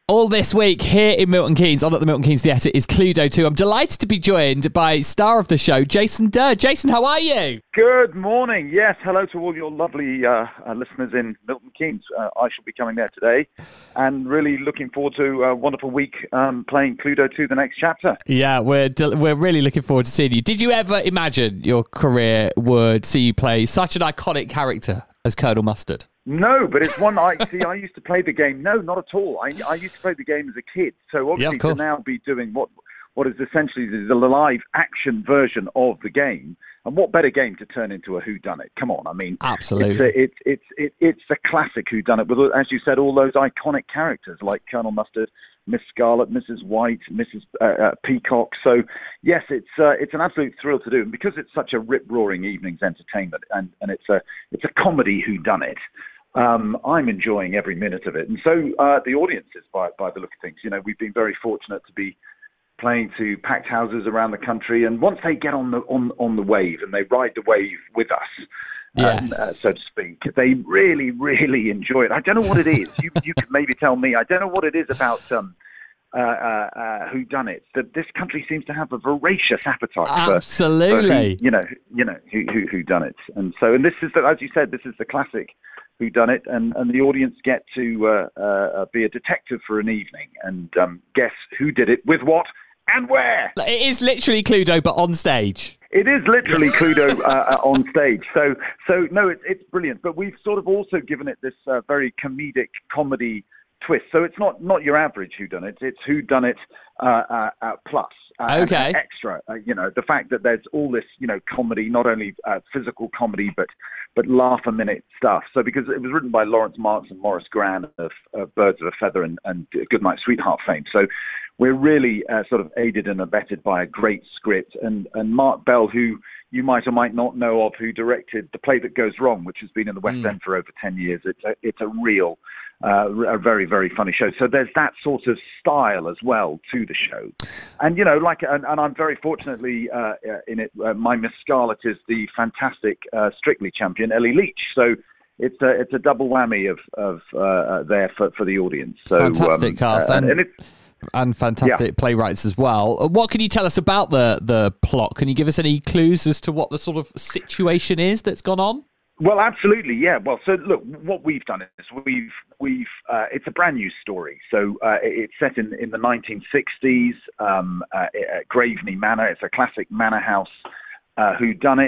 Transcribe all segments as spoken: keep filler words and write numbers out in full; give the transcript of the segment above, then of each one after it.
All this week here in Milton Keynes, on at the Milton Keynes Theatre, is Cluedo two. I'm delighted to be joined by star of the show, Jason Durr. Jason, how are you? Good morning. Yes, hello to all your lovely uh, uh, listeners in Milton Keynes. Uh, I shall be coming there today and really looking forward to a wonderful week um, playing Cluedo two, the next chapter. Yeah, we're del- we're really looking forward to seeing you. Did you ever imagine your career would see you play such an iconic character as Colonel Mustard? No, but it's one I see. I used to play the game. No, not at all. I, I used to play the game as a kid. So obviously yeah, to now be doing what what is essentially the live action version of the game, and what better game to turn into a whodunit? Come on, I mean, absolutely, it's a, it's it's it, it's a classic whodunit with, as you said, all those iconic characters like Colonel Mustard, Miss Scarlet, Missus White, Missus Uh, uh, Peacock. So yes, it's uh, it's an absolute thrill to do, and because it's such a rip-roaring evening's entertainment, and, and it's a it's a comedy whodunit. Um, I'm enjoying every minute of it, and so uh, the audiences, by by the look of things. You know, we've been very fortunate to be playing to packed houses around the country, and once they get on the on on the wave and they ride the wave with us, yes. um, uh, so to speak, they really really enjoy it. I don't know what it is. you you could maybe tell me. I don't know what it is about um, uh, uh, uh, whodunits that this country seems to have a voracious appetite for. Absolutely, for who, you know, you know who who whodunits, and so and this is the, as you said, this is the classic whodunit, and, and the audience get to uh, uh, be a detective for an evening and um, guess who did it, with what, and where. It is literally Cluedo, but on stage. It is literally Cluedo uh, on stage. So, so no, it, it's brilliant. But we've sort of also given it this uh, very comedic comedy twist. So it's not, not your average whodunit. It's whodunit uh, uh, uh, plus. Uh, okay. And extra, uh, you know, the fact that there's all this, you know, comedy, not only uh, physical comedy, but but laugh a minute stuff. So because it was written by Lawrence Marks and Maurice Gran of uh, Birds of a Feather and, and Goodnight Sweetheart fame. So we're really uh, sort of aided and abetted by a great script. And, and Mark Bell, who you might or might not know of, who directed The Play That Goes Wrong, which has been in the West mm. End for over ten years. It's a, it's a real, uh, a very, very funny show. So there's that sort of style as well to the show. And, you know, like, and, and I'm very fortunately uh, in it, uh, my Miss Scarlet is the fantastic uh, Strictly champion, Ellie Leach. So it's a, it's a double whammy of, of uh, there for, for the audience. So, fantastic um, cast. Uh, and, and it's, and fantastic yeah. playwrights as well. What can you tell us about the, the plot? Can you give us any clues as to what the sort of situation is that's gone on? Well, absolutely, yeah. Well, so look, what we've done is we've we've uh, it's a brand new story. So uh, it's set in, in the nineteen sixties, um, uh, at Graveney Manor. It's a classic manor house uh, whodunit,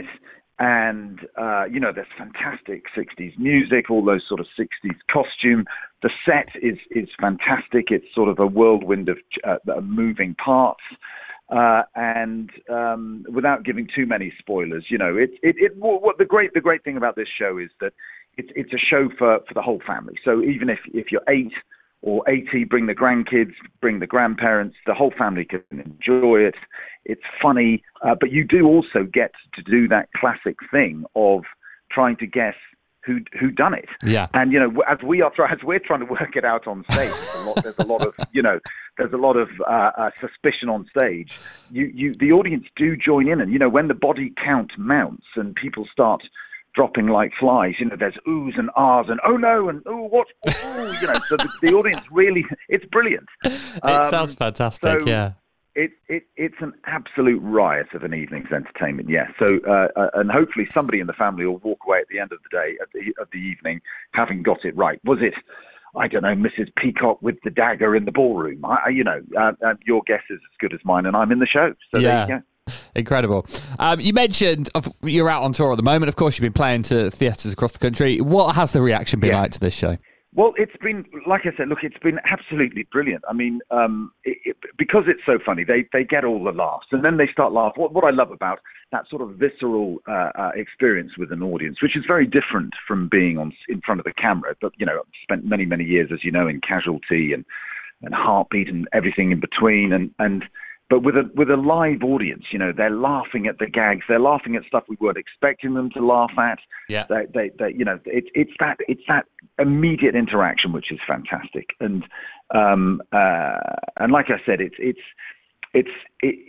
and uh, you know, there's fantastic sixties music, all those sort of sixties costume. The set is is fantastic. It's sort of a whirlwind of uh, moving parts. Uh, and um, without giving too many spoilers, you know, it, it, it, what the great, the great thing about this show is that it's, it's a show for, for the whole family. So even if, if you're eight or eighty, bring the grandkids, bring the grandparents, the whole family can enjoy it. It's funny, uh, but you do also get to do that classic thing of trying to guess who who done it. Yeah. And you know, as we are as we're trying to work it out on stage, there's a lot, there's a lot of you know, there's a lot of uh, uh, suspicion on stage. You you the audience do join in, and you know, when the body count mounts and people start dropping like flies, you know, there's oohs and ahs and oh no and oh what, oh, you know, so the, the audience really, it's brilliant. It um, sounds fantastic. so, yeah. It, it it's an absolute riot of an evening's entertainment, yes. So uh, uh, and hopefully somebody in the family will walk away at the end of the day, at the of the evening, having got it right. Was it, I don't know, Missus Peacock with the dagger in the ballroom? I, you know, uh, uh, your guess is as good as mine, and I'm in the show. So yeah. there you go. Incredible. Um, you mentioned you're out on tour at the moment. Of course, you've been playing to theatres across the country. What has the reaction been yeah. like to this show? Well, it's been, like I said, look, it's been absolutely brilliant. I mean, um, it, it, because it's so funny, they, they get all the laughs, and then they start laughing. What, what I love about that sort of visceral uh, uh, experience with an audience, which is very different from being on in front of the camera. But, you know, I've spent many, many years, as you know, in Casualty and, and Heartbeat and everything in between, and, and But with a with a live audience, you know, they're laughing at the gags. They're laughing at stuff we weren't expecting them to laugh at. Yeah. They, they, they you know, it's it's that it's that immediate interaction which is fantastic. And um uh and like I said, it's it's it's it, it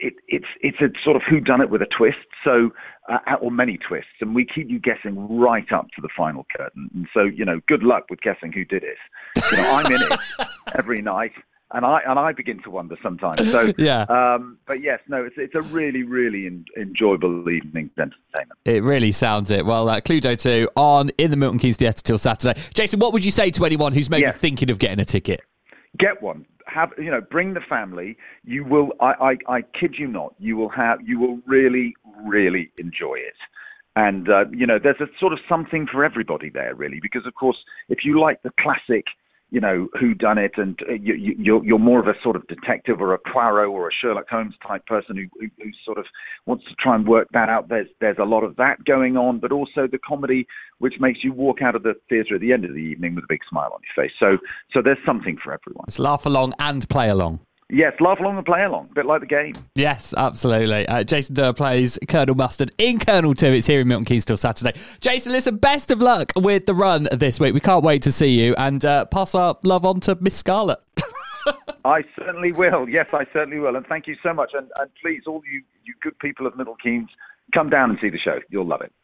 it, it's it's a sort of whodunit with a twist, so uh, or many twists, and we keep you guessing right up to the final curtain. And so, you know, good luck with guessing who did it. You know, I'm in it every night. And I and I begin to wonder sometimes. So yeah, um, but yes, no, it's it's a really really in, enjoyable evening entertainment. It really sounds it. Well, uh, Cluedo two on in the Milton Keynes Theatre till Saturday. Jason, what would you say to anyone who's maybe yes. thinking of getting a ticket? Get one. Have you know? Bring the family. You will. I, I I kid you not. You will have. You will really really enjoy it. And uh, you know, there's a sort of something for everybody there, really, because of course, if you like the classic, you know, who done it, and you, you, you're, you're more of a sort of detective or a Poirot or a Sherlock Holmes type person who, who, who sort of wants to try and work that out. There's there's a lot of that going on, but also the comedy, which makes you walk out of the theatre at the end of the evening with a big smile on your face. So so there's something for everyone. It's laugh along and play along. Yes, laugh along and play along, a bit like the game. Yes, absolutely. Uh, Jason Durr plays Colonel Mustard in Colonel two. It's here in Milton Keynes till Saturday. Jason, listen, best of luck with the run this week. We can't wait to see you, and uh, pass our love on to Miss Scarlett. I certainly will. Yes, I certainly will. And thank you so much. And, and please, all you, you good people of Milton Keynes, come down and see the show. You'll love it.